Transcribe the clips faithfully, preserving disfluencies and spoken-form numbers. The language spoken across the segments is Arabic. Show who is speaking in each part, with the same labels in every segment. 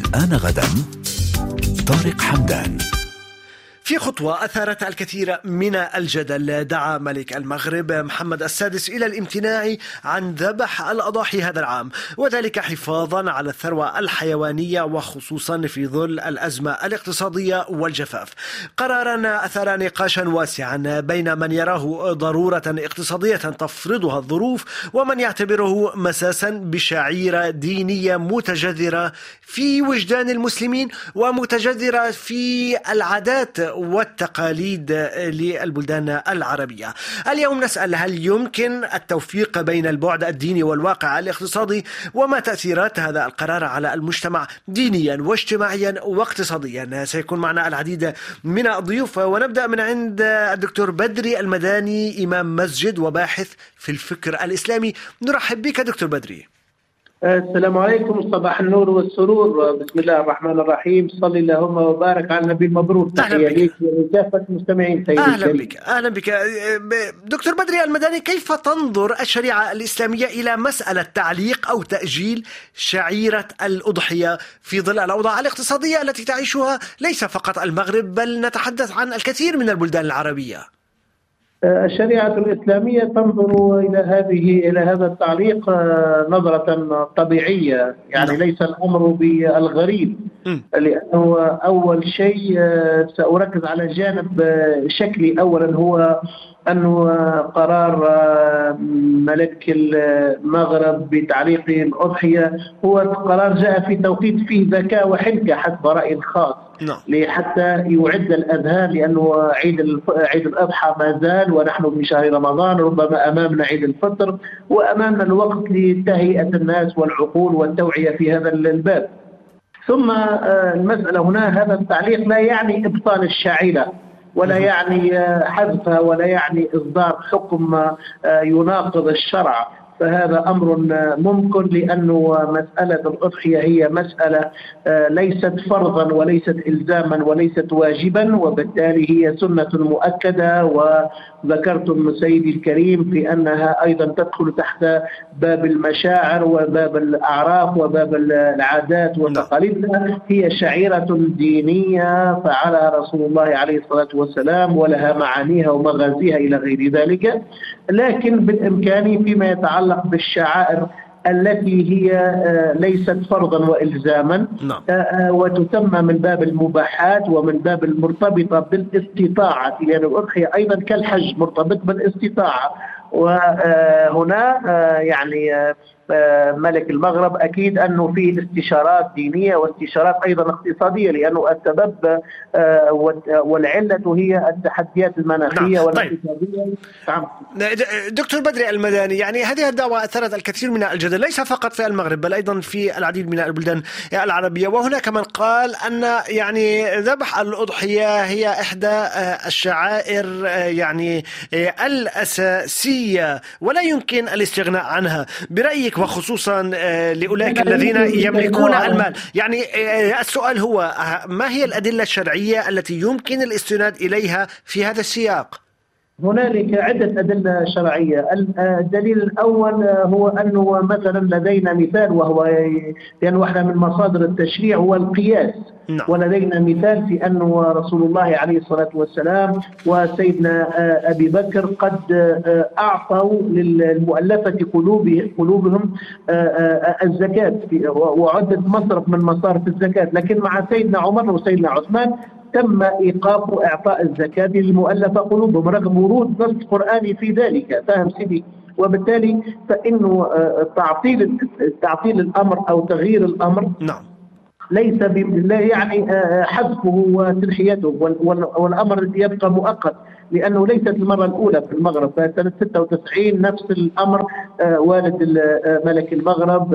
Speaker 1: الآن غدا طارق حمدان.
Speaker 2: في خطوة أثارت الكثير من الجدل، دعا ملك المغرب محمد السادس إلى الامتناع عن ذبح الأضاحي هذا العام، وذلك حفاظا على الثروة الحيوانية وخصوصا في ظل الأزمة الاقتصادية والجفاف. قرارا أثار نقاشا واسعا بين من يراه ضرورة اقتصادية تفرضها الظروف ومن يعتبره مساسا بشعيرة دينية متجذرة في وجدان المسلمين ومتجذرة في العادات والتقاليد للبلدان العربية. اليوم نسأل هل يمكن التوفيق بين البعد الديني والواقع الاقتصادي، وما تأثيرات هذا القرار على المجتمع دينيا واجتماعيا واقتصاديا. سيكون معنا العديد من الضيوف، ونبدأ من عند الدكتور بدري المداني، إمام مسجد وباحث في الفكر الإسلامي. نرحب بك دكتور بدري.
Speaker 3: السلام عليكم، صباح النور والسرور، بسم الله الرحمن الرحيم، صلى اللهم وبارك على النبي المبروك.
Speaker 2: تحية ليك
Speaker 3: ولكافة المستمعين.
Speaker 2: أهلا بك أهلا بك دكتور بدري المداني. كيف تنظر الشريعة الإسلامية إلى مسألة تعليق أو تأجيل شعيرة الأضحية في ظل الأوضاع الاقتصادية التي تعيشها ليس فقط المغرب بل نتحدث عن الكثير من البلدان العربية؟
Speaker 3: الشريعة الإسلامية تنظر إلى هذه إلى هذا التعليق نظرة طبيعية، يعني م. ليس الأمر بالغريب، م. لأنه أول شيء سأركز على جانب شكلي. أولا هو أنه قرار ملك المغرب بتعليق الأضحية هو قرار جاء في توقيت فيه ذكاء وحنكة حسب رأيي الخاص، لحتى يعد الأذهان، لأنه عيد عيد الأضحى ما زال ونحن في شهر رمضان، ربما أمامنا عيد الفطر وأمامنا الوقت لتهيئة الناس والعقول والتوعية في هذا الباب. ثم المسألة هنا، هذا التعليق لا يعني إبطال الشعيرة ولا يعني حذفها ولا يعني إصدار حكم يناقض الشرع، فهذا أمر ممكن، لأنه مسألة الأضحية هي مسألة ليست فرضا وليست إلزاما وليست واجبا، وبالتالي هي سنة مؤكدة. وذكرتم سيدي الكريم في أنها أيضا تدخل تحت باب المشاعر وباب الأعراف وباب العادات والتقاليد. هي شعيرة دينية فعلى رسول الله عليه الصلاة والسلام ولها معانيها ومغازيها إلى غير ذلك، لكن بالإمكان فيما يتعلق بالشعائر التي هي ليست فرضا وإلزاما وتسمى من باب المباحات ومن باب المرتبطة بالاستطاعة، لأن يعني الأضحية أيضا كالحج مرتبط بالاستطاعة. وهنا يعني ملك المغرب أكيد أنه فيه استشارات دينية واستشارات أيضا اقتصادية، لأنه السبب والعلة هي التحديات المناخية والاقتصادية.
Speaker 2: نعم. دكتور بدري المداني، يعني هذه الدعوة أثرت الكثير من الجدل ليس فقط في المغرب بل أيضا في العديد من البلدان العربية، وهناك من قال أن يعني ذبح الأضحية هي إحدى الشعائر يعني الأساسية ولا يمكن الاستغناء عنها. برأيك وخصوصا لأولئك الذين يملكون المال، يعني السؤال هو ما هي الأدلة الشرعية التي يمكن الاستناد إليها في هذا السياق؟
Speaker 3: هنالك عدة أدلة شرعية. الدليل الأول هو أنه مثلا لدينا مثال، وهو لأن واحدة من مصادر التشريع هو القياس. نعم. ولدينا مثال في أنه رسول الله عليه الصلاة والسلام وسيدنا أبي بكر قد أعطوا للمؤلفة قلوبهم الزكاة وعدت مصرف من مصارف الزكاة، لكن مع سيدنا عمر وسيدنا عثمان تم إيقاف إعطاء الزكاة للمؤلفة قلوبهم رغم ورود نص قرآني في ذلك. فهم سيدي؟ وبالتالي فإنه تعطيل تعطيل الأمر أو تغيير الأمر نعم ليس لا يعني حذفه وتنحيته، والأمر يبقى مؤقت، لأنه ليست المرة الأولى في المغرب. في سنة ستة وتسعين نفس الأمر، والد ملك المغرب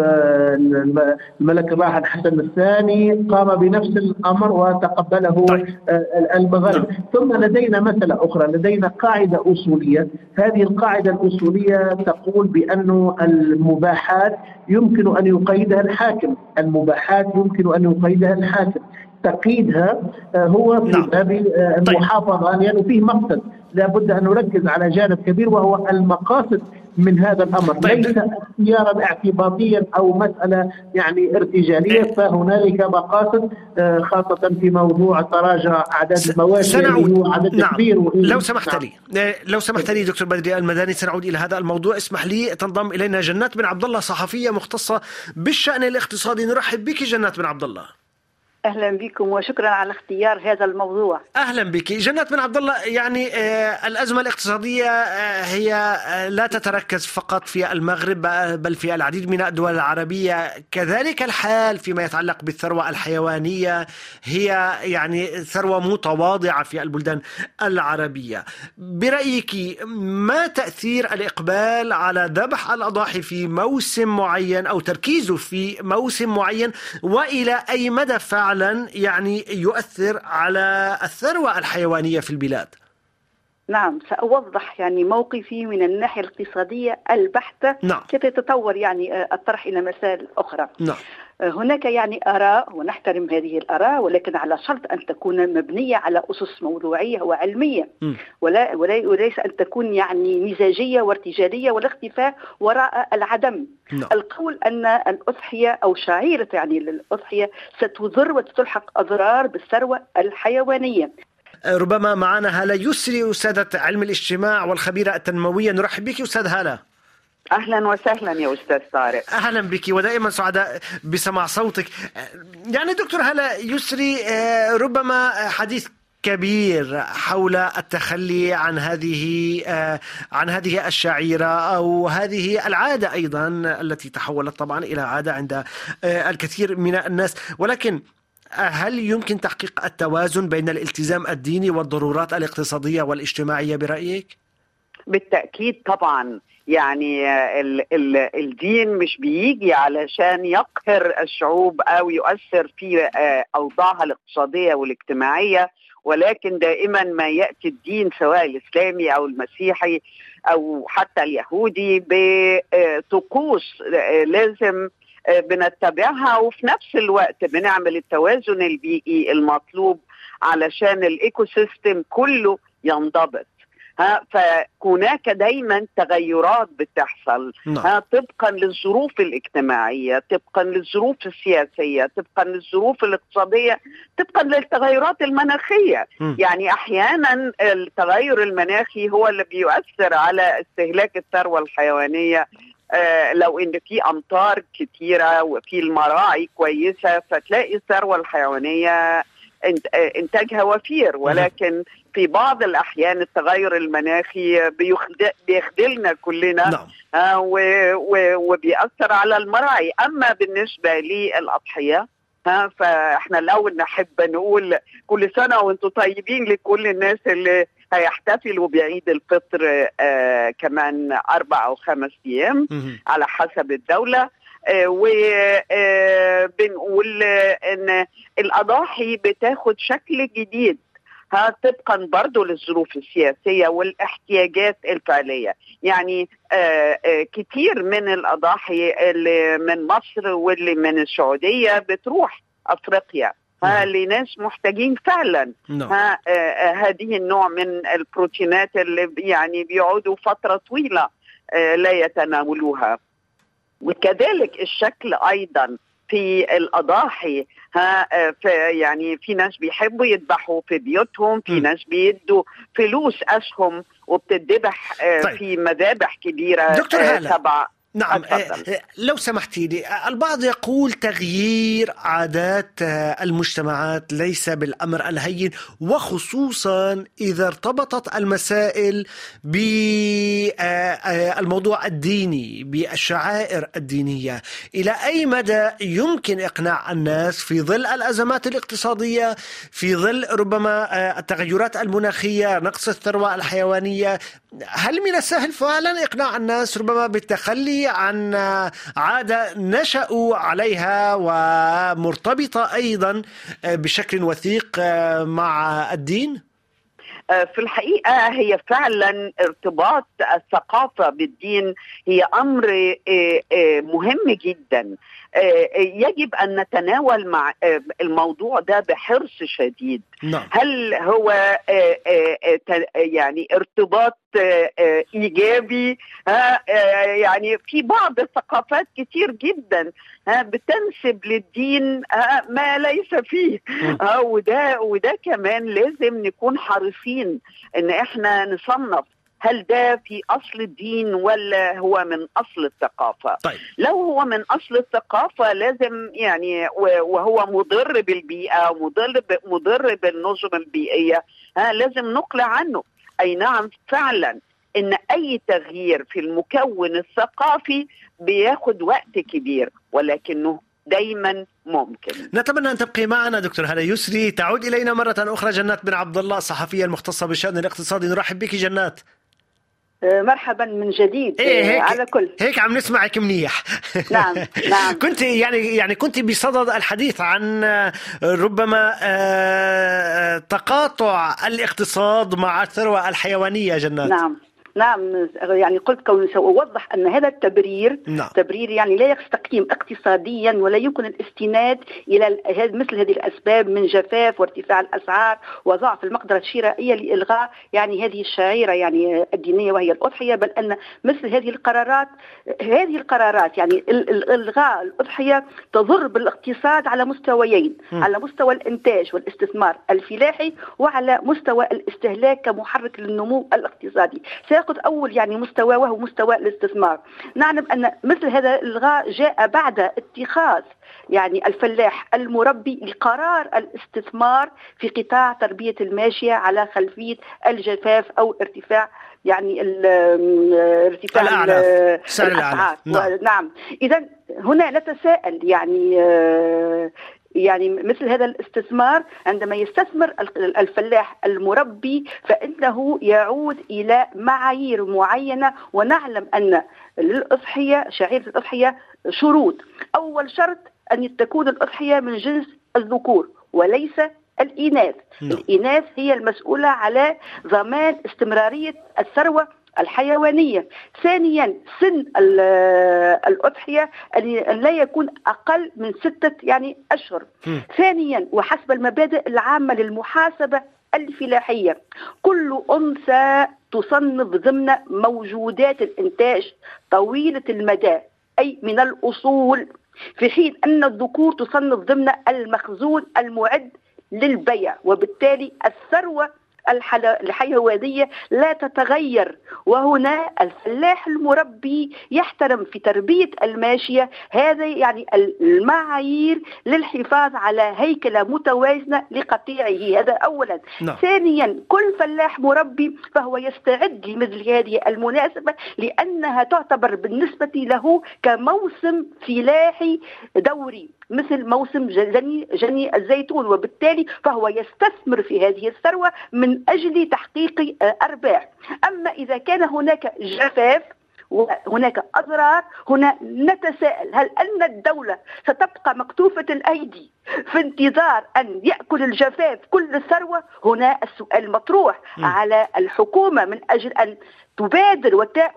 Speaker 3: الملك الراحل حسن الثاني قام بنفس الأمر وتقبله المغرب. ثم لدينا مسألة أخرى، لدينا قاعدة أصولية. هذه القاعدة الأصولية تقول بأن المباحات يمكن أن يقيدها الحاكم، المباحات يمكن أن يقيدها الحاكم. تقييدها هو في باب المحافظة، لأنه يعني فيه مقصد لابد أن نركز على جانب كبير، وهو المقاصد من هذا الأمر.
Speaker 2: طيب.
Speaker 3: ليس اختيارا اعتباطيا أو مسألة يعني ارتجالية، فهنالك مقاصد خاصة في موضوع تراجع أعداد المواشي اللي هو عدد
Speaker 2: نعم.
Speaker 3: كبير.
Speaker 2: لو سمحت لي لو سمحت لي دكتور بدري المداني سنعود إلى هذا الموضوع. اسمح لي تنضم إلينا جنات بن عبد الله، صحفية مختصة بالشأن الاقتصادي. نرحب بك جنات بن عبد الله.
Speaker 4: أهلا بكم وشكرا على اختيار هذا الموضوع.
Speaker 2: أهلا بك جنات بن عبد الله. يعني آه الأزمة الاقتصادية آه هي آه لا تتركز فقط في المغرب بل في العديد من الدول العربية، كذلك الحال فيما يتعلق بالثروة الحيوانية، هي يعني ثروة متواضعة في البلدان العربية. برأيك ما تأثير الإقبال على ذبح الأضاحي في موسم معين أو تركيزه في موسم معين، وإلى أي مدى فعلا يعني يؤثر على الثروة الحيوانية في البلاد؟
Speaker 4: نعم، سأوضح يعني موقفي من الناحية الاقتصادية البحتة.
Speaker 2: نعم.
Speaker 4: كيف يتطور يعني الطرح إلى مسائل أخرى.
Speaker 2: نعم.
Speaker 4: هناك يعني آراء ونحترم هذه الآراء، ولكن على شرط أن تكون مبنية على أسس موضوعية وعلمية، ولا وليس أن تكون يعني مزاجية وارتجالية والاختفاء وراء العدم.
Speaker 2: نعم.
Speaker 4: القول أن الأضحية أو شعيرة يعني الأضحية ستضر وتلحق أضرار بالثروة الحيوانية.
Speaker 2: ربما معنا هالة يسري، أستاذة علم الاجتماع والخبيرة التنموية. نرحب بك أستاذ هالة.
Speaker 5: أهلا وسهلا يا أستاذ طارق.
Speaker 2: أهلا بك ودائما سعداء بسماع صوتك. يعني دكتور هالة يسري، ربما حديث كبير حول التخلي عن هذه عن هذه الشعيرة أو هذه العادة أيضا التي تحولت طبعا إلى عادة عند الكثير من الناس، ولكن هل يمكن تحقيق التوازن بين الالتزام الديني والضرورات الاقتصادية والاجتماعية برأيك؟
Speaker 5: بالتأكيد طبعا. يعني ال ال الدين مش بيجي علشان يقهر الشعوب أو يؤثر في أوضاعها الاقتصادية والاجتماعية، ولكن دائما ما يأتي الدين سواء الإسلامي أو المسيحي أو حتى اليهودي بطقوس لازم بنتبعها، وفي نفس الوقت بنعمل التوازن البيئي المطلوب علشان الإيكو سيستم كله ينضبط. ها فهناك دايما تغيرات بتحصل ها طبقا للظروف الاجتماعية، طبقا للظروف السياسية، طبقا للظروف الاقتصادية، طبقا للتغيرات المناخية. م. يعني احيانا التغير المناخي هو اللي بيؤثر على استهلاك الثروة الحيوانية. آه لو ان في امطار كتيرة وفي المراعي كويسة فتلاقي الثروة الحيوانية انتاجها وفير، ولكن في بعض الأحيان التغير المناخي بيخدلنا كلنا.
Speaker 2: نعم.
Speaker 5: آه وبيأثر على المراعي. أما بالنسبة للأضحية ها فإحنا الأول نحب نقول كل سنة وانتم طيبين لكل الناس اللي هيحتفلوا بعيد الفطر آه كمان أربع أو خمس أيام على حسب الدولة. آه وبنقول آه إن الأضاحي بتاخد شكل جديد ها طبقا برضو للظروف السياسية والاحتياجات الفعلية. يعني آه آه كتير من الأضاحي اللي من مصر واللي من السعودية بتروح أفريقيا ها لناس محتاجين فعلا ها آه آه هذه النوع من البروتينات اللي يعني بيقعدوا فترة طويلة آه لا يتناولوها. وكذلك الشكل أيضا في الأضاحي ها في يعني في ناس بيحبوا يذبحوا في بيوتهم، في ناس بيدوا فلوس أسهم وبتذبح طيب. في مذابح كبيرة
Speaker 2: دكتور هالة.
Speaker 5: تبع
Speaker 2: نعم أتفضل. لو سمحتي لي، البعض يقول تغيير عادات المجتمعات ليس بالأمر الهين، وخصوصا إذا ارتبطت المسائل بالموضوع الديني بالشعائر الدينية. إلى أي مدى يمكن إقناع الناس في ظل الأزمات الاقتصادية، في ظل ربما التغيرات المناخية، نقص الثروة الحيوانية؟ هل من السهل فعلا إقناع الناس ربما بالتخلي عن عادة نشأوا عليها ومرتبطة أيضا بشكل وثيق مع الدين؟
Speaker 5: في الحقيقة هي فعلا ارتباط الثقافة بالدين هي أمر مهم جدا. يجب أن نتناول مع الموضوع ده بحرص شديد.
Speaker 2: نعم.
Speaker 5: هل هو يعني ارتباط إيجابي؟ يعني في بعض الثقافات كتير جدا بتنسب للدين ما ليس فيه، وده وده كمان لازم نكون حريصين ان احنا نصنف هل ده في أصل الدين ولا هو من أصل الثقافة.
Speaker 2: طيب.
Speaker 5: لو هو من أصل الثقافة لازم يعني وهو مضر بالبيئة ومضر مضر بالنظم البيئية ها لازم نقلع عنه. أي نعم فعلا إن أي تغيير في المكون الثقافي بياخد وقت كبير ولكنه دايما ممكن.
Speaker 2: نتمنى أن تبقي معنا دكتور هالة يسري. تعود إلينا مرة أخرى جنات بن عبد الله الصحفية المختصة بالشأن الاقتصادي. نرحب بك جنات.
Speaker 4: مرحبا من جديد.
Speaker 2: إيه هيك
Speaker 4: على كل
Speaker 2: هيك عم نسمعك منيح.
Speaker 4: نعم نعم.
Speaker 2: كنت يعني يعني كنت بصدد الحديث عن ربما تقاطع الاقتصاد مع الثروة الحيوانية جنات.
Speaker 4: نعم نعم. يعني قلت كوني سأوضح أن هذا التبرير
Speaker 2: نعم.
Speaker 4: تبرير يعني لا يستقيم اقتصاديا ولا يمكن الاستناد إلى مثل هذه الأسباب من جفاف وارتفاع الأسعار وضعف المقدرة الشرائية لإلغاء يعني هذه الشعيرة يعني الدينية وهي الأضحية، بل أن مثل هذه القرارات هذه القرارات يعني إلغاء الأضحية تضر بالاقتصاد على مستويين، م. على مستوى الإنتاج والاستثمار الفلاحي وعلى مستوى الاستهلاك كمحرك للنمو الاقتصادي. سيأخذ أول يعني مستوى وهو مستوى الاستثمار. نعلم أن مثل هذا الإلغاء جاء بعد اتخاذ يعني الفلاح المربي لقرار الاستثمار في قطاع تربية الماشية على خلفية الجفاف أو ارتفاع يعني ارتفاع الأسعار. نعم. نعم. إذا هنا نتساءل يعني يعني مثل هذا الاستثمار عندما يستثمر الفلاح المربي فإنه يعود إلى معايير معينة، ونعلم أن للأضحية شعيرة الأضحية شروط. أول شرط أن تكون الأضحية من جنس الذكور وليس الإناث. no. الإناث هي المسؤولة على ضمان استمرارية الثروة الحيوانية. ثانيا سن الأضحية أن لا يكون أقل من ستة يعني أشهر. م. ثانيا وحسب المبادئ العامة للمحاسبة الفلاحية كل أنثى تصنف ضمن موجودات الإنتاج طويلة المدى أي من الأصول، في حين أن الذكور تصنف ضمن المخزون المعد للبيع، وبالتالي الثروة الحيوانية لا تتغير. وهنا الفلاح المربي يحترم في تربية الماشية هذا يعني المعايير للحفاظ على هيكلة متوازنة لقطيعه. هذا أولا. no. ثانيا كل فلاح مربي فهو يستعد لمثل هذه المناسبة لأنها تعتبر بالنسبة له كموسم فلاحي دوري مثل موسم جني, جني الزيتون، وبالتالي فهو يستثمر في هذه الثروة من أجل تحقيق أرباح. أما إذا كان هناك جفاف وهناك أضرار هنا نتساءل هل أن الدولة ستبقى مكتوفة الأيدي في انتظار أن يأكل الجفاف كل الثروة؟ هنا السؤال مطروح. م. على الحكومة من أجل أن تبادر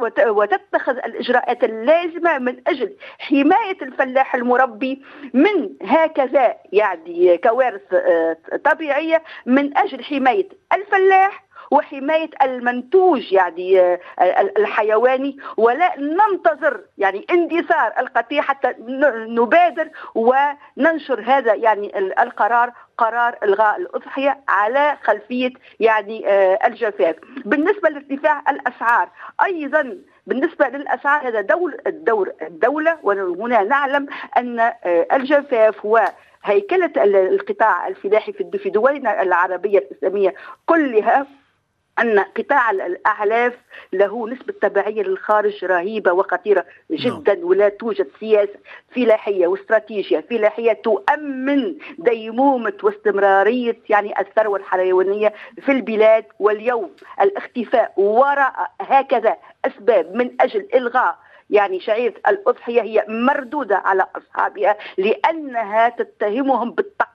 Speaker 4: وتتخذ الإجراءات اللازمة من أجل حماية الفلاح المربي من هكذا يعني كوارث طبيعية، من أجل حماية الفلاح وحماية المنتوج يعني الحيواني، ولا ننتظر يعني اندثار القطيع حتى نبادر وننشر هذا يعني القرار قرار إلغاء الأضحية على خلفية يعني الجفاف. بالنسبة لارتفاع الأسعار أيضا بالنسبة للأسعار هذا دور الدور الدولة، وهنا نعلم أن الجفاف وهيكلة القطاع الفلاحي في دولنا العربية الإسلامية كلها أن قطاع الأعلاف له نسبة تبعية للخارج رهيبة وخطيرة جدا. ولا توجد سياسة فلاحية واستراتيجية فلاحية تؤمن ديمومة واستمرارية يعني الثروة الحيوانية في البلاد. واليوم الاختفاء وراء هكذا أسباب من أجل إلغاء يعني شعيرة الأضحية هي مردودة على أصحابها لأنها تتهمهم بالتقصير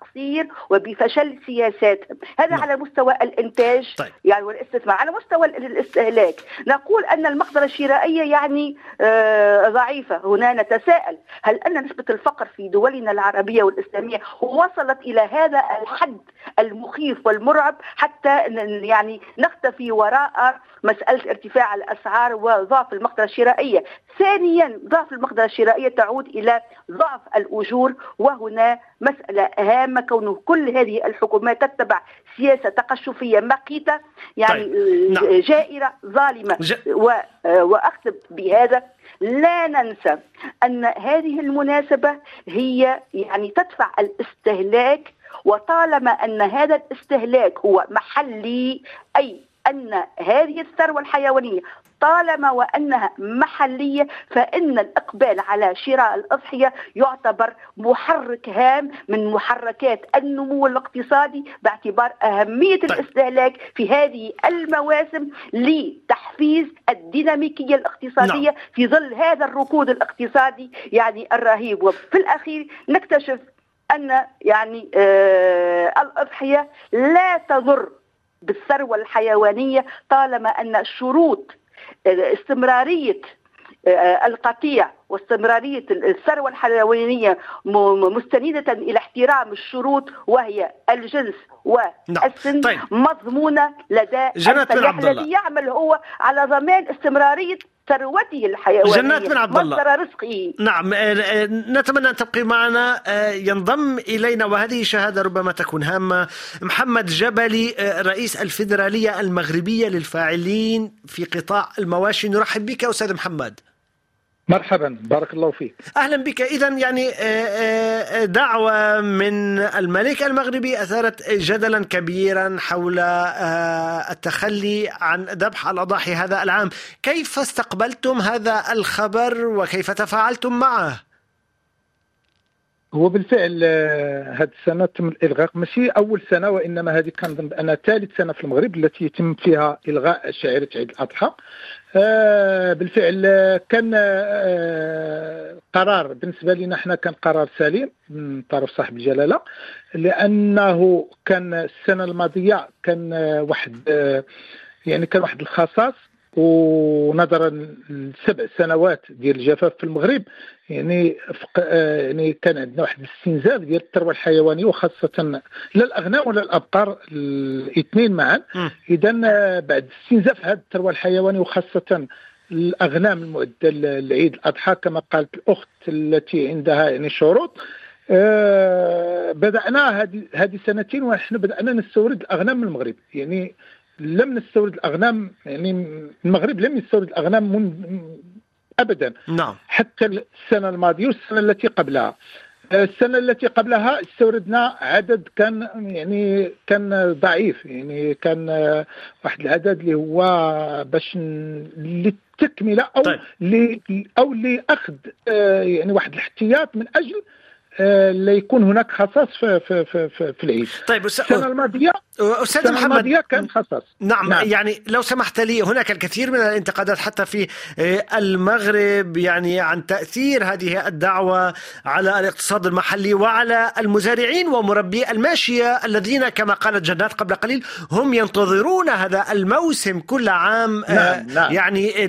Speaker 4: بالتقصير وبفشل سياساتهم. هذا نعم. على مستوى الإنتاج طيب. يعني والاستثمار. على مستوى الاستهلاك نقول أن المقدرة الشرائية يعني آه ضعيفة. هنا نتساءل هل أن نسبة الفقر في دولنا العربية والإسلامية وصلت إلى هذا الحد المخيف والمرعب حتى يعني نختفي وراء مسألة ارتفاع الأسعار وضعف المقدرة الشرائية. ثانيا ضعف المقدرة الشرائية تعود إلى ضعف الأجور، وهنا مسألة هامة كونه كل هذه الحكومات تتبع سياسة تقشفية مقيتة يعني طيب. نعم. جائرة ظالمة ج... و... وأختم بهذا. لا ننسى أن هذه المناسبة هي يعني تدفع الاستهلاك، وطالما أن هذا الاستهلاك هو محلي أي أن هذه الثروة الحيوانية طالما وأنها محلية فإن الإقبال على شراء الأضحية يعتبر محرك هام من محركات النمو الاقتصادي باعتبار أهمية طيب. الاستهلاك في هذه المواسم لتحفيز الديناميكية الاقتصادية نعم. في ظل هذا الركود الاقتصادي يعني الرهيب. وفي الأخير نكتشف أن يعني آه الأضحية لا تضر بالثروة الحيوانية طالما أن شروط استمرارية القطيع واستمرارية الثروة الحيوانية مستندة إلى احترام الشروط وهي الجنس والسن طيب. مضمونة لدى الفلاح الذي يعمل هو على ضمان استمرارية ثروته الحيوانية
Speaker 2: جنات بن عبد الله
Speaker 4: مصدر رزقه.
Speaker 2: نعم نتمنى أن تبقي معنا. ينضم إلينا وهذه شهادة ربما تكون هامة محمد جبلي رئيس الفيدرالية المغربية للفاعلين في قطاع المواشي. نرحب بك أستاذ محمد.
Speaker 6: مرحبا بارك الله فيك.
Speaker 2: أهلا بك. إذن يعني دعوة من الملك المغربي أثارت جدلا كبيرا حول التخلي عن ذبح الأضاحي هذا العام. كيف استقبلتم هذا الخبر وكيف تفاعلتم معه؟
Speaker 6: هو بالفعل هذه السنة تم الإلغاء، ماشي أول سنة وإنما هذه كان أنا ثالث سنة في المغرب التي يتم فيها إلغاء شعيرة عيد الأضحى. آه بالفعل كان آه قرار بالنسبة لنا احنا كان قرار سليم من طرف صاحب الجلالة، لأنه كان السنة الماضية كان آه واحد آه يعني كان واحد الخصاص، ونظرا لسبع سنوات ديال الجفاف في المغرب يعني آه يعني كان عندنا واحد الاستنزاف ديال الثروه الحيوانيه وخاصه لا الاغنام ولا الابقار الاثنين معا. اذا بعد استنزاف هذه الثروه الحيوانيه وخاصه الاغنام المعده لعيد الاضحى كما قالت الاخت التي عندها يعني شروط، آه بدانا هذه هذه سنتين ونحن بدانا نستورد الاغنام من المغرب. يعني لم نستورد الأغنام، يعني المغرب لم يستورد الأغنام من أبدا
Speaker 2: نعم.
Speaker 6: حتى السنة الماضية والسنة التي قبلها. السنة التي قبلها استوردنا عدد كان يعني كان ضعيف، يعني كان واحد العدد اللي هو باش للتكملة أو طيب. ل أو لأخذ يعني واحد الاحتياط من أجل لا يكون هناك خصاص في في في في العيد.
Speaker 2: طيب
Speaker 6: السنة الماضية
Speaker 2: أستاذ محمد
Speaker 6: الماضية كان خصاص.
Speaker 2: نعم. نعم يعني لو سمحت لي، هناك الكثير من الانتقادات حتى في المغرب يعني عن تأثير هذه الدعوة على الاقتصاد المحلي وعلى المزارعين ومربي الماشية الذين كما قالت جنات قبل قليل هم ينتظرون هذا الموسم كل عام.
Speaker 6: نعم. نعم.
Speaker 2: يعني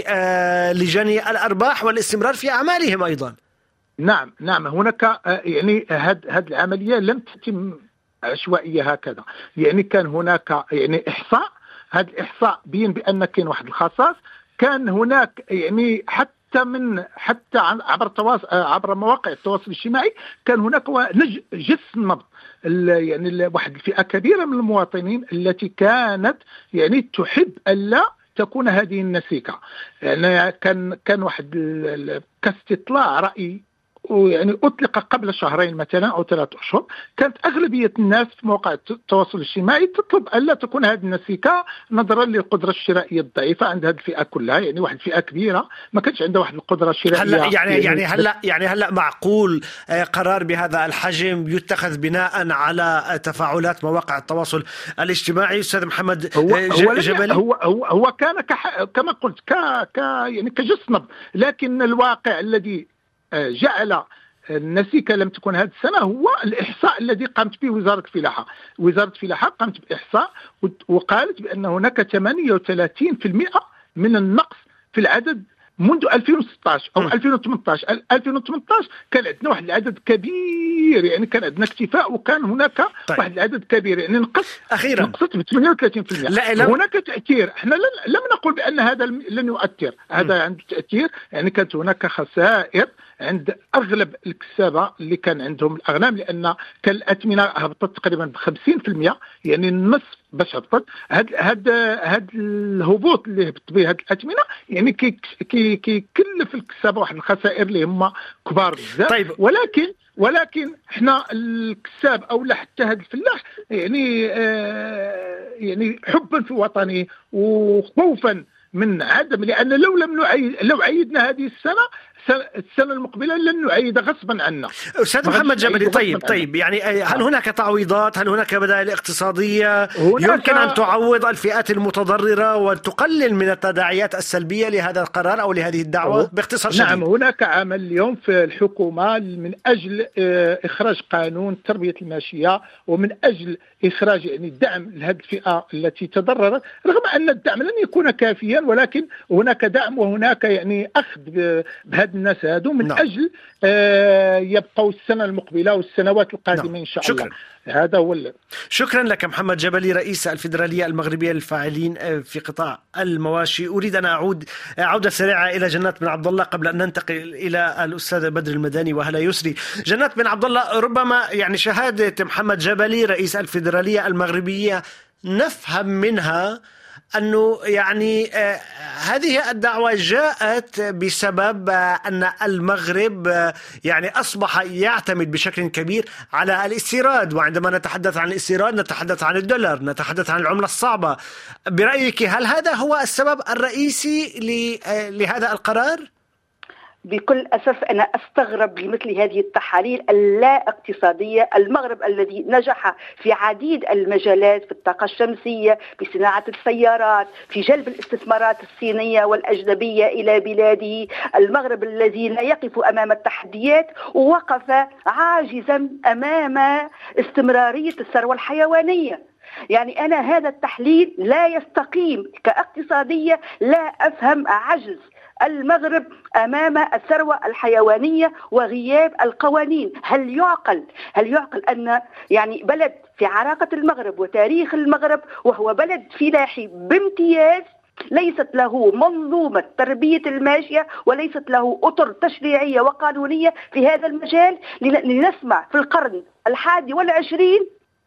Speaker 2: لجني الأرباح والاستمرار في أعمالهم أيضا.
Speaker 6: نعم نعم هناك يعني هذه العملية لم تتم عشوائية هكذا، يعني كان هناك يعني إحصاء، هذا الإحصاء بين بأن كان واحد الخصاص، كان هناك يعني حتى من حتى عبر التواصل عبر مواقع التواصل الاجتماعي كان هناك جس النبض، يعني واحد الفئة كبيرة من المواطنين التي كانت يعني تحب ألا تكون هذه النسيكة. يعني كان كان واحد كاستطلاع رأي ويعني أطلق قبل شهرين مثلا أو ثلاثة أشهر، كانت أغلبية الناس في مواقع التواصل الاجتماعي تطلب ألا تكون هذه النسيكة نظرا للقدرة الشرائية الضعيفة عند هذه الفئة كلها. يعني واحد فئة كبيرة ما كانش عندها واحد القدرة الشرائية.
Speaker 2: هلا يعني يعني هلا يعني هلا معقول قرار بهذا الحجم يتخذ بناء على تفاعلات مواقع التواصل الاجتماعي؟ أستاذ محمد
Speaker 6: هو هو
Speaker 2: جبلي
Speaker 6: هو هو, هو كان كح كما قلت ك ك يعني كجسم، لكن الواقع الذي جعل النسيكة لم تكن هذه السنة هو الإحصاء الذي قامت به وزارة الفلاحة. وزارة الفلاحة قامت بإحصاء وقالت بأن هناك ثمانية وثلاثين بالمئة من النقص في العدد منذ ألفين وستة عشر أو ألفين وثمانية عشر. ألفين وثمانية عشر كان عندنا واحد العدد كبير، يعني كان عندنا اكتفاء وكان هناك طيب. واحد العدد كبير، يعني نقص
Speaker 2: أخيرا
Speaker 6: نقصت ب ثمانية وثلاثين بالمئة. لا لا. هناك تأثير، احنا لم نقول بأن هذا لن يؤثر، هذا م. عنده تأثير، يعني كانت هناك خسائر عند أغلب الكسابة اللي كان عندهم الأغنام، لأن كان الأثمنة هبطت تقريبا ب خمسين بالمئة، يعني النصف باش هبطت. هاد هاد هاد الهبوط اللي هبط به هاد الأثمنة يعني كي كي كيكلف الكسابة واحد الخسائر اللي هما كبار بزاف. طيب. ولكن ولكن احنا الكساب او لا حتى هذا الفلاح يعني آه يعني حبا في وطنه وخوفا من عدم، لأن لو لم نعيد لو عيدنا هذه السنة السنة المقبلة لن نعيد غصبا عنا.
Speaker 2: أستاذ محمد جبلي، طيب طيب يعني هل هناك تعويضات؟ هل هناك بدائل اقتصادية يمكن أن تعوض الفئات المتضررة وتقلل من التداعيات السلبية لهذا القرار أو لهذه الدعوة باختصار شديد؟
Speaker 6: نعم، هناك عمل اليوم في الحكومة من أجل إخراج قانون تربية الماشية ومن أجل إخراج يعني دعم لهذه الفئة التي تضررت، رغم أن الدعم لن يكون كافيا، ولكن هناك دعم وهناك يعني أخذ بهذا الناس هادو من نعم. أجل آه يبقوا السنة المقبلة والسنوات القادمة نعم. إن شاء شكرا. الله. هذا هو.
Speaker 2: شكرا لك محمد جبلي، رئيس الفيدرالية المغربية للفاعلين في قطاع المواشي. أريد أن أعود عودة سريعة إلى جنات بن عبد الله قبل أن ننتقل إلى الأستاذ بدر المداني وهلا يسري. جنات بن عبد الله، ربما يعني شهادة محمد جبلي رئيس الفيدرالية المغربية نفهم منها أنه يعني آه هذه الدعوة جاءت بسبب آه أن المغرب آه يعني أصبح يعتمد بشكل كبير على الاستيراد، وعندما نتحدث عن الاستيراد نتحدث عن الدولار، نتحدث عن العملة الصعبة. برأيك هل هذا هو السبب الرئيسي آه لهذا القرار؟
Speaker 4: بكل أسف أنا أستغرب لمثل هذه التحاليل اللا اقتصادية. المغرب الذي نجح في عديد المجالات، في الطاقة الشمسية، في صناعة السيارات، في جلب الاستثمارات الصينية والأجنبية إلى بلاده، المغرب الذي لا يقف أمام التحديات ووقف عاجزا أمام استمرارية الثروة الحيوانية. يعني أنا هذا التحليل لا يستقيم كاقتصادية، لا أفهم عجز المغرب أمام الثروة الحيوانية وغياب القوانين. هل يعقل هل يعقل أن يعني بلد في عراقة المغرب وتاريخ المغرب وهو بلد فلاحي بامتياز ليست له منظومة تربية الماشية وليست له أطر تشريعية وقانونية في هذا المجال، لنسمع في القرن الحادي والعشرين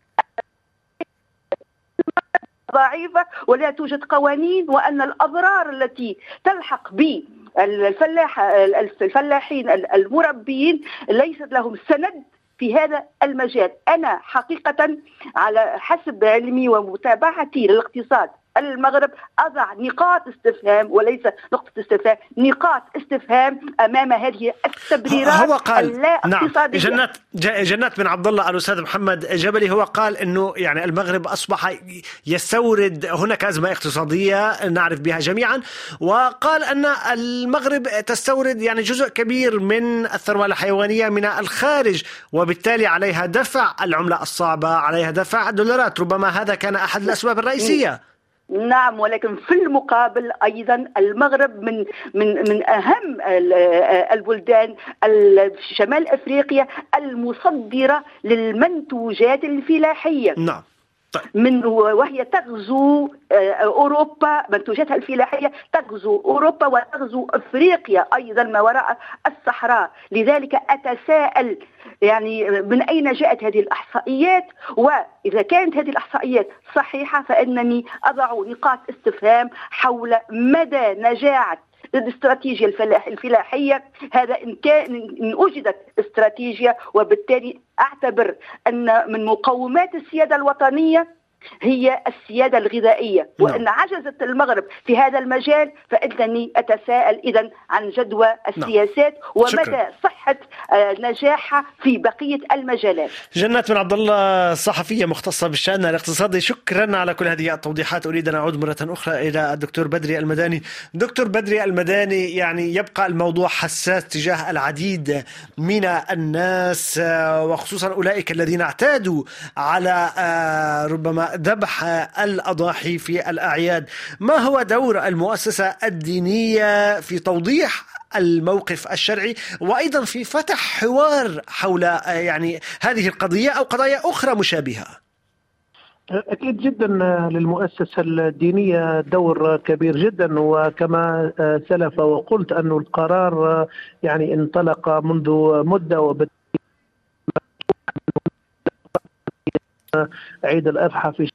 Speaker 4: ضعيفة ولا توجد قوانين، وأن الأضرار التي تلحق ب الفلاحين المربيين ليست لهم سند في هذا المجال. أنا حقيقة على حسب علمي ومتابعتي للاقتصاد المغرب أضع نقاط استفهام وليس نقطة استفهام، نقاط استفهام أمام هذه التبريرات
Speaker 2: هو قال
Speaker 4: اللا اقتصادية.
Speaker 2: نعم. جنات جنات بن عبد الله، الأستاذ محمد جبلي هو قال إنه يعني المغرب أصبح يستورد، هناك أزمة اقتصادية نعرف بها جميعا، وقال أن المغرب تستورد يعني جزء كبير من الثروة الحيوانية من الخارج، وبالتالي عليها دفع العملة الصعبة، عليها دفع الدولارات. ربما هذا كان أحد الأسباب الرئيسية.
Speaker 4: نعم، ولكن في المقابل أيضا المغرب من من من أهم البلدان في شمال أفريقيا المصدرة للمنتوجات الفلاحية.
Speaker 2: نعم.
Speaker 4: من وهي تغزو أوروبا، منتوجاتها الفلاحية تغزو أوروبا وتغزو أفريقيا أيضا ما وراء الصحراء. لذلك أتساءل يعني من أين جاءت هذه الإحصائيات، وإذا كانت هذه الإحصائيات صحيحة فإنني أضع نقاط استفهام حول مدى نجاعة الاستراتيجية الفلاحية. هذا إن كان إن وجدت استراتيجية، وبالتالي أعتبر أن من مقومات السيادة الوطنية هي السيادة الغذائية. وإن عجزت المغرب في هذا المجال فإنني أتساءل إذن عن جدوى السياسات ومدى شكرا. صحة نجاحها في بقية المجالات.
Speaker 2: جنات بن عبد الله صحفية مختصة بالشأن الاقتصادي، شكرا على كل هذه التوضيحات. أريد أن أعود مرة أخرى إلى الدكتور بدري المداني. دكتور بدري المداني، يعني يبقى الموضوع حساس تجاه العديد من الناس وخصوصا أولئك الذين اعتادوا على ربما ذبح الأضاحي في الأعياد. ما هو دور المؤسسة الدينية في توضيح الموقف الشرعي وأيضا في فتح حوار حول يعني هذه القضية أو قضايا أخرى مشابهة؟
Speaker 3: أكيد جدا للمؤسسة الدينية دور كبير جدا، وكما سلف وقلت أن القرار يعني انطلق منذ مدة وبدأ عيد الأضحى في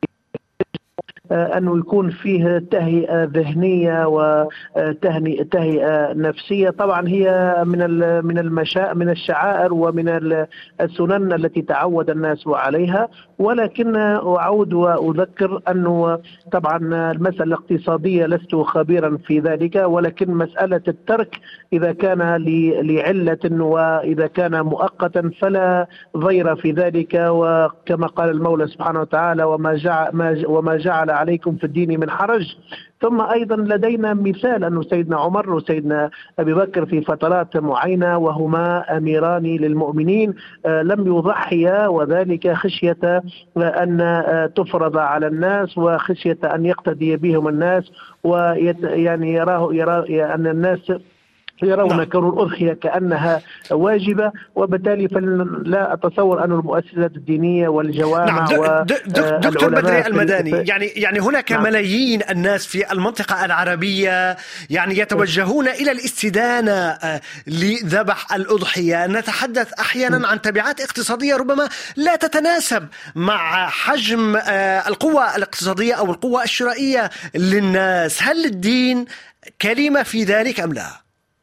Speaker 3: أنه يكون فيه تهيئة ذهنية وتهيئة نفسية. طبعا هي من من المشا من الشعائر ومن السنن التي تعود الناس عليها، ولكن أعود وأذكر أنه طبعا المسألة الاقتصادية لست خبيرا في ذلك، ولكن مسألة الترك إذا كان لعلة وإذا كان مؤقتا فلا ضير في ذلك، وكما قال المولى سبحانه وتعالى وما جعل, وما جعل عليكم في الدين من حرج. ثم أيضا لدينا مثال أن سيدنا عمر وسيدنا أبي بكر في فترات معينة وهما أميران للمؤمنين لم يضحيا، وذلك خشية أن تفرض على الناس وخشية أن يقتدي بهم الناس، ويعني يراه يرى أن الناس يرون كون الأضحية كأنها واجبة، وبالتالي لا أتصور أن المؤسسات الدينية والجوامع
Speaker 2: نعم. دكتور بدري المداني، يعني يعني هناك نعم. ملايين الناس في المنطقة العربية يعني يتوجهون إلى الاستدانة لذبح الأضحية. نتحدث أحيانا عن تبعات اقتصادية ربما لا تتناسب مع حجم القوة الاقتصادية أو القوة الشرائية للناس. هل الدين كلمة في ذلك أم لا؟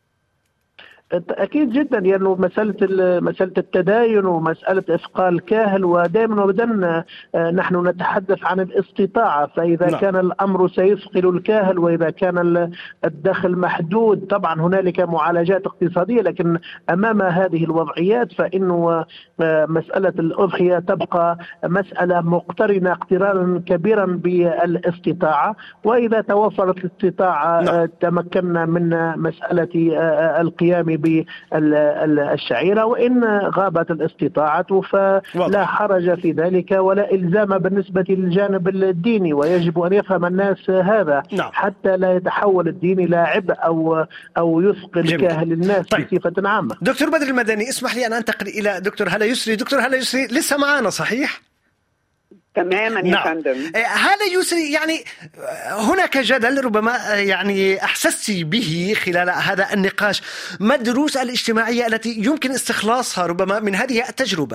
Speaker 3: أكيد جدا، لأنه يعني مسألة مسألة التداين ومسألة إثقال كاهل، ودائما وابدا نحن نتحدث عن الاستطاعة. فإذا لا. كان الأمر سيثقل الكاهل وإذا كان الدخل محدود طبعا هنالك معالجات اقتصادية، لكن أمام هذه الوضعيات فإنه مسألة الأضحية تبقى مسألة مقترنة اقترانا كبيرا بالاستطاعة، وإذا توفرت الاستطاعة لا. تمكنا من مسألة القيام بالشعيرة، وإن غابت الاستطاعة فلا حرج في ذلك ولا إلزام بالنسبة للجانب الديني، ويجب أن يفهم الناس هذا نعم. حتى لا يتحول الدين إلى عبء أو أو يثقل كاهل الناس طيب. بصفة عامة.
Speaker 2: دكتور بدر المداني، اسمح لي أن أنتقل إلى دكتور هلا يسري. دكتور هلا يسري لسه معنا صحيح؟
Speaker 5: تماما يا فندم.
Speaker 2: هذا يسري، يعني هناك جدل ربما يعني أحسست به خلال هذا النقاش، ما الدروس الاجتماعية التي يمكن استخلاصها ربما من هذه التجربة؟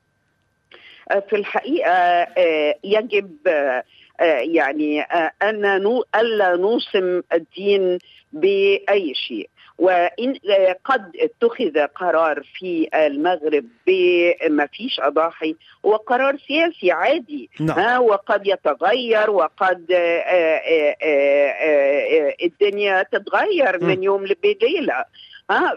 Speaker 5: في الحقيقة يجب يعني أن ألا نوصم الدين بأي شيء، وإن قد اتخذ قرار في المغرب بما فيش أضاحي هو قرار سياسي عادي نعم. ها وقد يتغير، وقد آآ آآ الدنيا تتغير من يوم لليلة. ها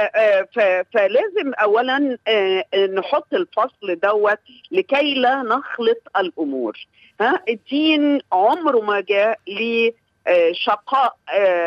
Speaker 5: فلازم أولا نحط الفصل دوت لكي لا نخلط الأمور. ها الدين عمره ما جاء لي شقاء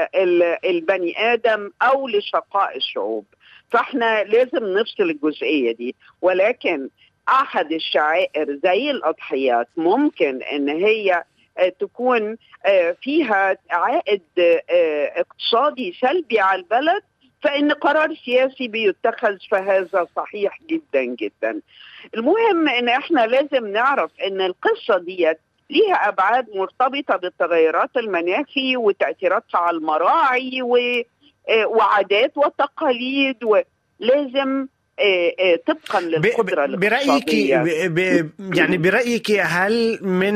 Speaker 5: البني آدم أو لشقاء الشعوب، فاحنا لازم نفصل الجزئية دي. ولكن أحد الشعائر زي الأضحيات ممكن أن هي تكون فيها عائد اقتصادي سلبي على البلد، فإن قرار سياسي بيتخذ فهذا صحيح جدا جدا. المهم أن احنا لازم نعرف أن القصة ديت ليها أبعاد مرتبطة بالتغيرات المناخي وتأثيراتها على المراعي وعادات وتقاليد، ولازم طبقا للقدرة الاقتصادية.
Speaker 2: برأيك يعني برأيك هل من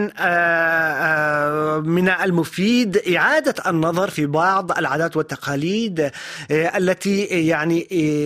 Speaker 2: من المفيد إعادة النظر في بعض العادات والتقاليد التي يعني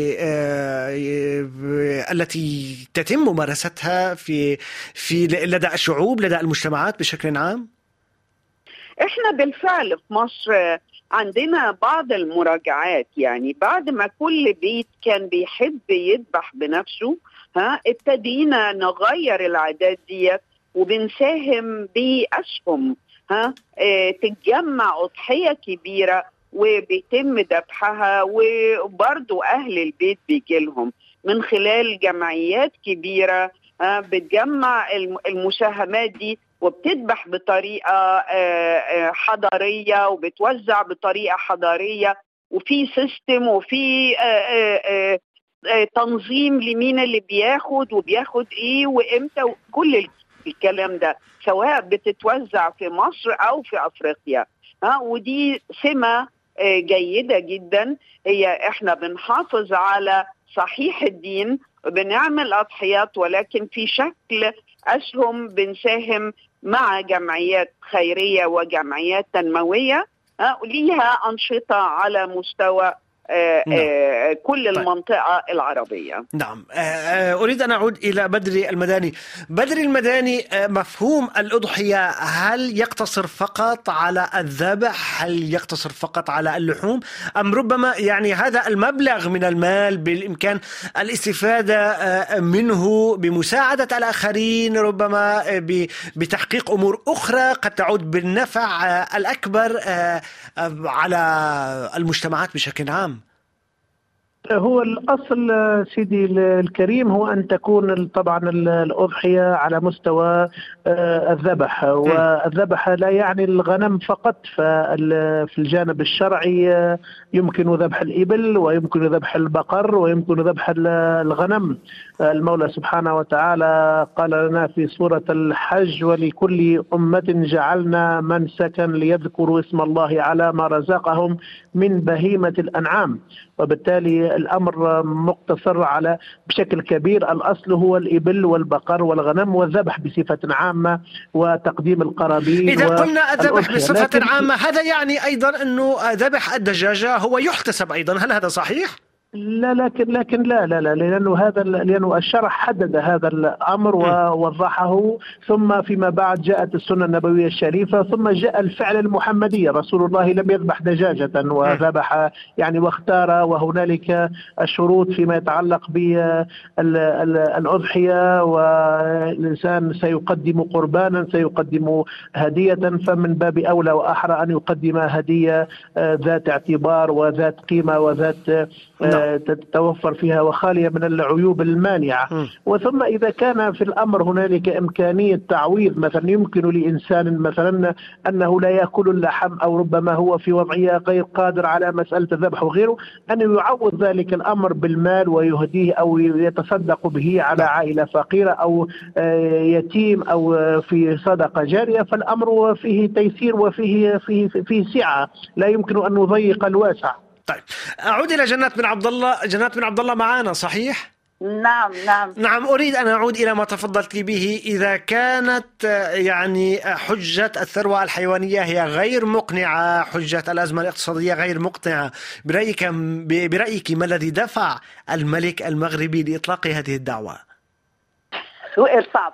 Speaker 2: التي تتم ممارستها في في لدى الشعوب لدى المجتمعات بشكل عام؟
Speaker 5: احنا بالفعل في مصر عندنا بعض المراجعات، يعني بعد ما كل بيت كان بيحب يذبح بنفسه ها ابتدينا نغير العادات دي وبنساهم بأسهم ها اه تتجمع أضحية كبيرة وبيتم ذبحها، وبرضو أهل البيت بيجيلهم من خلال جمعيات كبيرة ها بتجمع المساهمات دي وبتذبح بطريقة حضارية وبتوزع بطريقة حضارية، وفي سيستم وفي تنظيم لمين اللي بياخد وبياخد ايه وامتى، وكل الكلام ده سواء بتتوزع في مصر او في افريقيا ها ودي سمة جيدة جدا. هي احنا بنحافظ على صحيح الدين، بنعمل أضحيات ولكن في شكل أسهم بنساهم مع جمعيات خيرية وجمعيات تنموية ليها أنشطة على مستوى آه نعم. آه كل المنطقة طيب. العربية.
Speaker 2: نعم. آه أريد أن أعود إلى بدري المداني. بدري المداني، آه مفهوم الأضحية هل يقتصر فقط على الذبح؟ هل يقتصر فقط على اللحوم؟ أم ربما يعني هذا المبلغ من المال بالإمكان الاستفادة آه منه بمساعدة الآخرين، ربما آه بتحقيق أمور أخرى قد تعود بالنفع آه الأكبر آه آه على المجتمعات بشكل عام؟
Speaker 3: هو الأصل سيدي الكريم هو أن تكون طبعا الأضحية على مستوى الذبح، والذبح لا يعني الغنم فقط، ففي الجانب الشرعي يمكن ذبح الإبل ويمكن ذبح البقر ويمكن ذبح الغنم. المولى سبحانه وتعالى قال لنا في سورة الحج: ولكل أمة جعلنا منسكا ليذكروا اسم الله على ما رزقهم من بهيمة الأنعام. وبالتالي الأمر مقتصر على بشكل كبير الأصل هو الإبل والبقر والغنم والذبح بصفة عامة وتقديم القرابين.
Speaker 2: إذا قلنا الذبح بصفة عامة هذا يعني أيضا أنه ذبح الدجاجة هو يحتسب أيضا، هل هذا صحيح؟
Speaker 3: لا لكن لكن لا لا لا لأنه هذا لأنه الشرع حدد هذا الأمر ووضحه، ثم فيما بعد جاءت السنة النبوية الشريفة، ثم جاء الفعل المحمدي. رسول الله لم يذبح دجاجة وذبح يعني واختار، وهنالك الشروط فيما يتعلق بالأضحية، والإنسان سيقدم قربانا سيقدم هدية، فمن باب أولى وأحرى أن يقدم هدية ذات اعتبار وذات قيمة وذات تتوفر فيها وخالية من العيوب المانعة. م. وثم إذا كان في الأمر هنالك إمكانية تعويض، مثلا يمكن لإنسان مثلا أنه لا يأكل اللحم أو ربما هو في وضعية غير قادر على مسألة الذبح وغيره، أن يعوض ذلك الأمر بالمال ويهديه أو يتصدق به على عائلة فقيرة أو يتيم أو في صدقة جارية، فالأمر فيه تيسير وفيه فيه فيه سعة، لا يمكن أن نضيق الواسع.
Speaker 2: طيب أعود إلى جنات بن عبد الله. جنات بن عبد الله معانا صحيح؟
Speaker 4: نعم نعم
Speaker 2: نعم. أريد أن أعود إلى ما تفضلت به. إذا كانت يعني حجة الثروة الحيوانية هي غير مقنعة، حجة الأزمة الاقتصادية غير مقنعة، برأيك برأيك ما الذي دفع الملك المغربي لإطلاق هذه الدعوة؟
Speaker 4: سؤال صعب.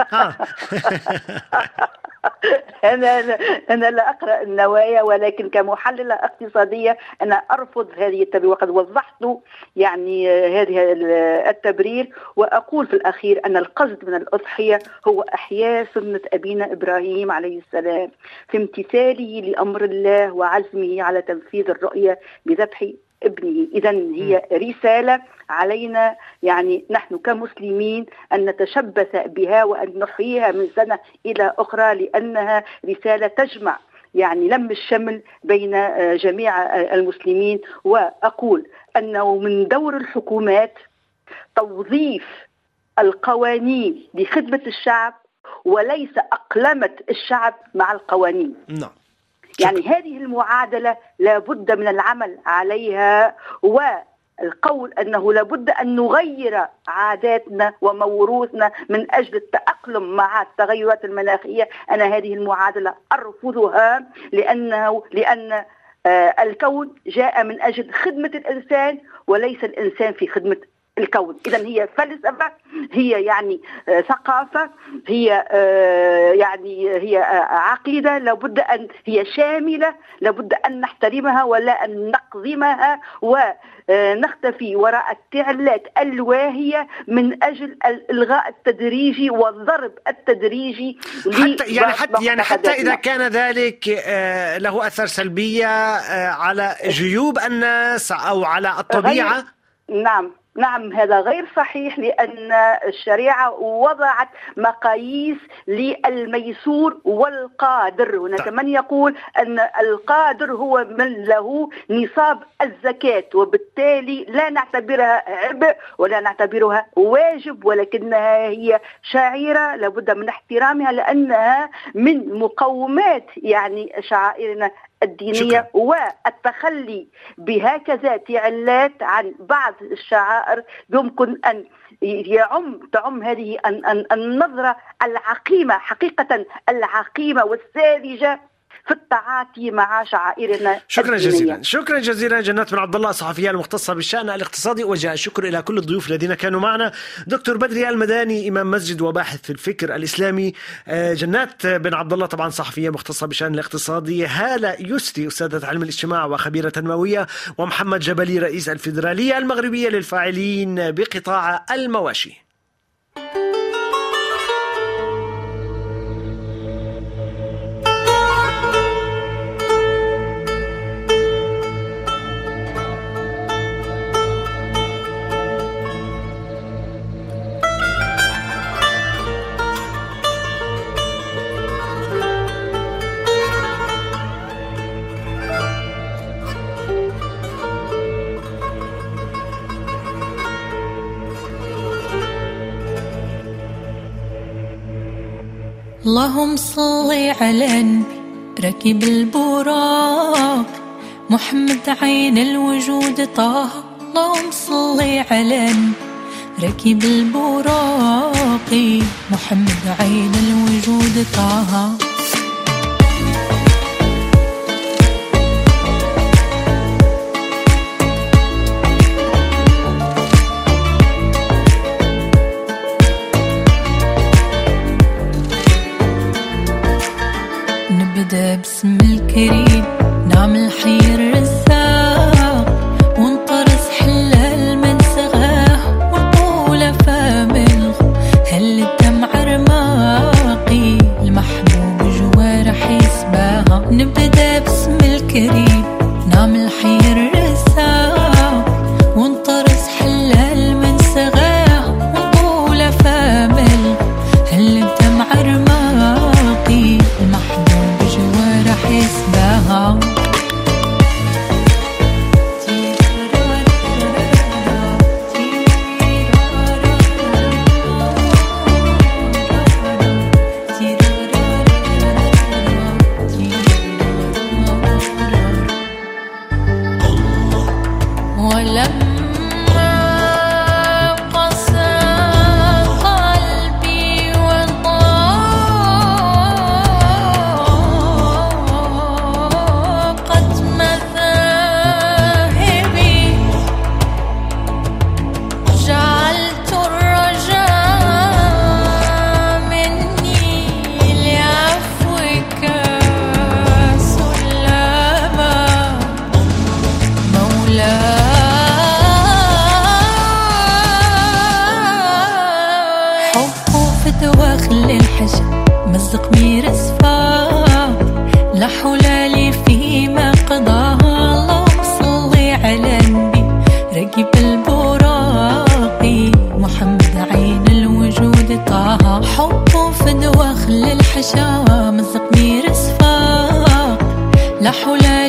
Speaker 4: أنا أنا لا أقرأ النوايا، ولكن كمحللة اقتصادية أنا أرفض هذه التبرير، وقد وضحت يعني هذه التبرير، وأقول في الأخير أن القصد من الأضحية هو إحياء سنة أبينا إبراهيم عليه السلام في امتثاله لأمر الله وعزمه على تنفيذ الرؤية بذبح ابنه. إذن هي رسالة علينا يعني نحن كمسلمين أن نتشبث بها وأن نحييها من سنة إلى أخرى، لأنها رسالة تجمع يعني لم الشمل بين جميع المسلمين. وأقول أنه من دور الحكومات توظيف القوانين لخدمة الشعب وليس أقلمة الشعب مع القوانين.
Speaker 2: نعم. يعني
Speaker 4: هذه المعادلة لا بد من العمل عليها، و القول أنه لابد أن نغير عاداتنا وموروثنا من أجل التأقلم مع التغيرات المناخية، أنا هذه المعادلة أرفضها، لأنه لأن الكون جاء من أجل خدمة الإنسان وليس الإنسان في خدمة الكون. إذا هي فلسفة، هي يعني ثقافة، هي يعني هي عقيدة، لابد أن هي شاملة، لابد أن نحترمها ولا أن نقزمها ونختفي وراء التعليلات الواهية من أجل الإلغاء التدريجي والضرب التدريجي.
Speaker 2: حتى يعني حتى يعني حتى إذا كان ذلك له أثر سلبية على جيوب الناس أو على الطبيعة.
Speaker 4: نعم نعم هذا غير صحيح، لأن الشريعة وضعت مقاييس للميسور والقادر. هناك من يقول أن القادر هو من له نصاب الزكاة، وبالتالي لا نعتبرها عبء ولا نعتبرها واجب، ولكنها هي شعيرة لابد من احترامها، لأنها من مقومات يعني شعائرنا الدينية. شكرا. والتخلي بهكذا تعلات عن بعض الشعائر يمكن أن يعم تعم هذه النظرة العقيمة، حقيقة العقيمة والساذجة في التعاطي مع شعائرنا.
Speaker 2: شكرا
Speaker 4: الدينية.
Speaker 2: جزيلا شكرا جزيلا جنات بن عبد الله، الصحفية المختصة بالشأن الاقتصادي. وجاء الشكر إلى كل الضيوف الذين كانوا معنا. دكتور بدري المداني، إمام مسجد وباحث في الفكر الإسلامي. جنات بن عبد الله طبعا صحفية مختصة بالشأن الاقتصادي. هالة يسري أستاذة علم الاجتماع وخبيرة تنموية. ومحمد جبلي رئيس الفيدرالية المغربية للفاعلين بقطاع المواشي.
Speaker 7: اللهم صل على النبي ركب البراق محمد عين الوجود طه. اللهم صل على النبي ركب البراق محمد عين الوجود طه. نبدأ باسم الكريم نعمل حي الرزاق ونطرس حلال من سغاه ونقول فام الغ هل الدمع رماقي المحبوب جوارح يسباها. نبدأ باسم الكريم نعمل حي الرزاق ونطرس حلال من سغاه ونقول فام الغ هل الدمع رماقي المحبوب جوارح يسباها. دواخل الحشا مزق مير صفا لا حول لي فيما قضاها. اللهم صل على النبي ركب البراقي محمد عين الوجود طه. حبه في دواخل الحشا مزق مير صفا لا حول